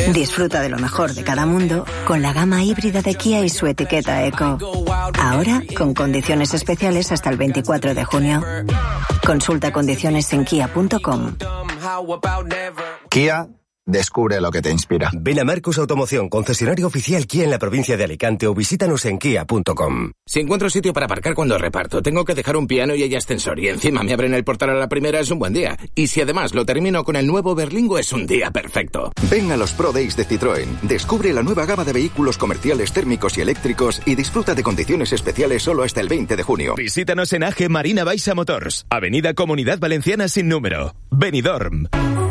Disfruta de lo mejor de cada mundo con la gama híbrida de Kia y su etiqueta Eco. Ahora, con condiciones especiales hasta el 24 de junio. Consulta condiciones en kia.com. Kia, descubre lo que te inspira. Ven a Marcus Automoción, concesionario oficial Kia en la provincia de Alicante, o visítanos en kia.com. Si encuentro sitio para aparcar cuando reparto, tengo que dejar un piano y hay ascensor, y encima me abren el portal a la primera, es un buen día. Y si además lo termino con el nuevo Berlingo, es un día perfecto. Ven a los Pro Days de Citroën. Descubre la nueva gama de vehículos comerciales térmicos y eléctricos y disfruta de condiciones especiales solo hasta el 20 de junio. Visítanos en AG Marina Baixa Motors, Avenida Comunidad Valenciana sin número, Benidorm.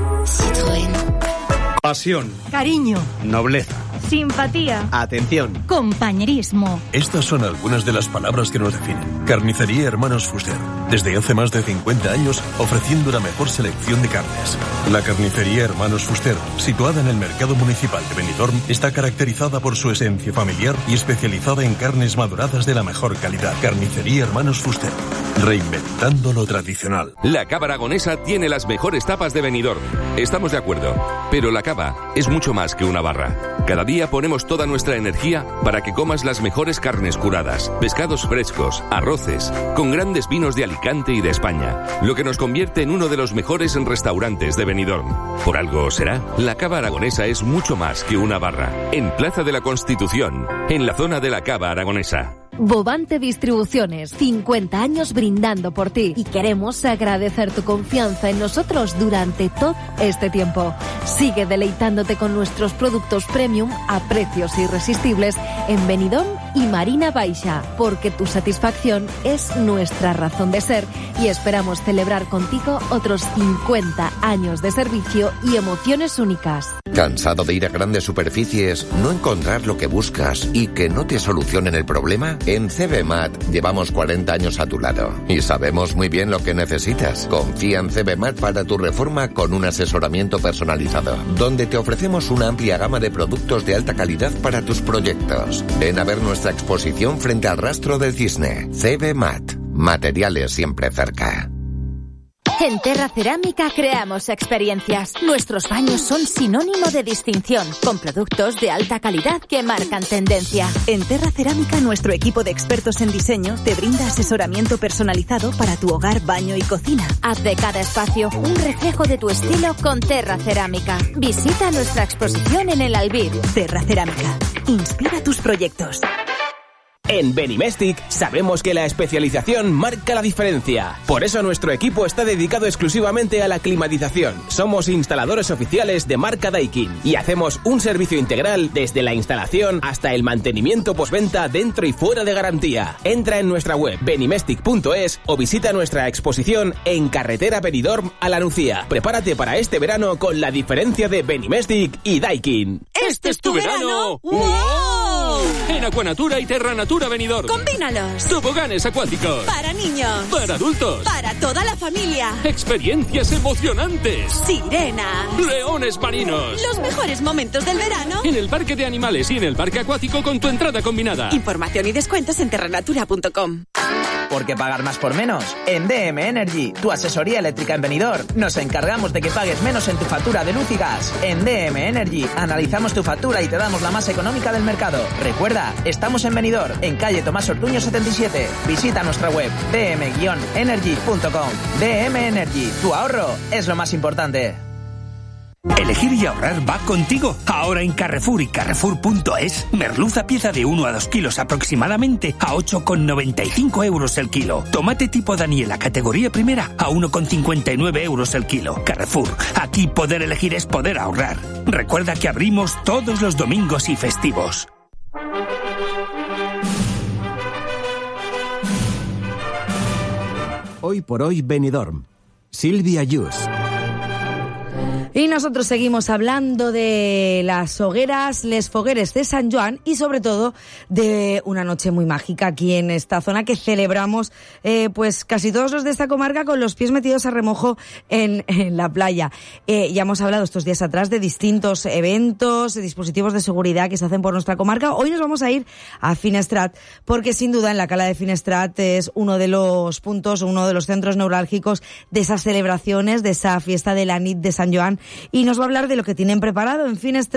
Citroën. Pasión. Cariño. Nobleza. Simpatía. Atención. Compañerismo. Estas son algunas de las palabras que nos definen. Carnicería Hermanos Fuster. Desde hace más de 50 años, ofreciendo la mejor selección de carnes. La Carnicería Hermanos Fuster, situada en el Mercado Municipal de Benidorm, está caracterizada por su esencia familiar y especializada en carnes maduradas de la mejor calidad. Carnicería Hermanos Fuster. Reinventando lo tradicional. La Cava Aragonesa tiene las mejores tapas de Benidorm. Estamos de acuerdo. Pero la cava es mucho más que una barra. Cada día ponemos toda nuestra energía para que comas las mejores carnes curadas, pescados frescos, arroces, con grandes vinos de Alicante y de España, lo que nos convierte en uno de los mejores restaurantes de Benidorm. Por algo será, la Cava Aragonesa es mucho más que una barra. En Plaza de la Constitución, en la zona de la Cava Aragonesa. Bovante Distribuciones, 50 años brindando por ti, y queremos agradecer tu confianza en nosotros durante todo este tiempo. Sigue deleitándote con nuestros productos premium a precios irresistibles en Benidorm y Marina Baixa, porque tu satisfacción es nuestra razón de ser, y esperamos celebrar contigo otros 50 años de servicio y emociones únicas. ¿Cansado de ir a grandes superficies, no encontrar lo que buscas y que no te solucionen el problema? En CBMAT llevamos 40 años a tu lado y sabemos muy bien lo que necesitas. Confía en CBMAT para tu reforma con un asesoramiento personalizado, donde te ofrecemos una amplia gama de productos de alta calidad para tus proyectos. Ven a ver nuestra exposición frente al Rastro del Cisne. CBMAT. Materiales siempre cerca. En Terra Cerámica creamos experiencias. Nuestros baños son sinónimo de distinción, con productos de alta calidad que marcan tendencia. En Terra Cerámica, nuestro equipo de expertos en diseño te brinda asesoramiento personalizado para tu hogar, baño y cocina. Haz de cada espacio un reflejo de tu estilo con Terra Cerámica. Visita nuestra exposición en el Albir. Terra Cerámica. Inspira tus proyectos. En Benimestic sabemos que la especialización marca la diferencia. Por eso nuestro equipo está dedicado exclusivamente a la climatización. Somos instaladores oficiales de marca Daikin y hacemos un servicio integral desde la instalación hasta el mantenimiento postventa dentro y fuera de garantía. Entra en nuestra web benimestic.es o visita nuestra exposición en Carretera Benidorm a La Nucía. Prepárate para este verano con la diferencia de Benimestic y Daikin. ¡Este es tu verano! ¡Wow! En Aquanatura y Terra Natura Benidorm. ¡Combínalos! Toboganes acuáticos. Para niños. Para adultos. Para toda la familia. Experiencias emocionantes. Sirenas. Leones marinos. Los mejores momentos del verano. En el parque de animales y en el parque acuático con tu entrada combinada. Información y descuentos en terranatura.com. ¿Por qué pagar más por menos? En DM Energy, tu asesoría eléctrica en Benidorm, nos encargamos de que pagues menos en tu factura de luz y gas. En DM Energy, analizamos tu factura y te damos la más económica del mercado. Recuerda, estamos en Benidorm, en calle Tomás Ortuño 77. Visita nuestra web dm-energy.com. DM Energy, tu ahorro es lo más importante. Elegir y ahorrar va contigo. Ahora en Carrefour y Carrefour.es, merluza pieza de 1 a 2 kilos aproximadamente a 8,95 euros el kilo. Tomate tipo Daniela categoría primera a 1,59 euros el kilo. Carrefour, aquí poder elegir es poder ahorrar. Recuerda que abrimos todos los domingos y festivos. Hoy por hoy Benidorm. Silvia Yus. Y nosotros seguimos hablando de las hogueras, les fogueres de Sant Joan y sobre todo de una noche muy mágica aquí en esta zona que celebramos pues casi todos los de esta comarca con los pies metidos a remojo en la playa. Ya hemos hablado estos días atrás de distintos eventos, dispositivos de seguridad que se hacen por nuestra comarca. Hoy nos vamos a ir a Finestrat porque sin duda en la cala de Finestrat es uno de los puntos, uno de los centros neurálgicos de esas celebraciones, de esa fiesta de la nit de Sant Joan. Y nos va a hablar de lo que tienen preparado en Finestrat.